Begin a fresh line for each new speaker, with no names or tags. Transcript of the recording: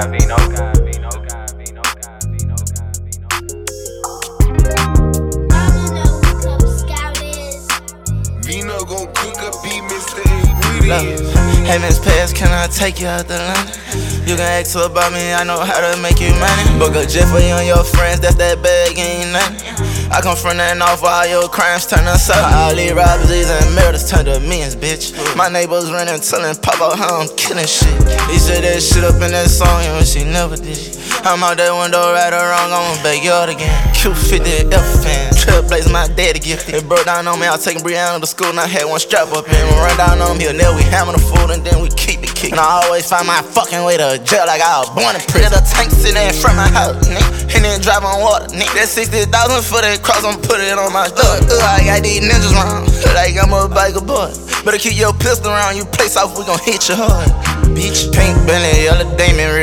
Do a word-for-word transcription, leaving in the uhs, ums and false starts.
God, Vino, God, Vino, God, Vino, God, Vino, God, Vino, God.
Vino gon' cook up, be Mister Ingredients.
Hey Miss Pass, can I take you out to lunch? You can ask her about me, I know how to make you money. Book a jet for you and your friends, that's that bag, ain't nothing. I come from that off, all your crimes turn us up. All these robberies and murders turn to millions, bitch. My neighbors running, telling Pop out how I'm killing shit. He said that shit up in that song, and she never did. I'm out that window, right or wrong, I'm gon' backyard again. Q fifty F fan, Trailblazer, my daddy gifted. It broke down on me, I was taking Brianna to school, and I had one strap up in. We run down on me, and then we hammer the food, and then we keep it kicking. And I always find my fucking way to jail like I was born in prison. The tank sitting in front of my house, nigga, and then drive on water, nigga. That sixty thousand for that cross, I'm put it on my door. Ugh, I got these ninjas wrong, like I'm a biker boy. Better keep your pistol around, you play soft, we gon' hit you hard. Bitch, pink Bentley, yellow Damon.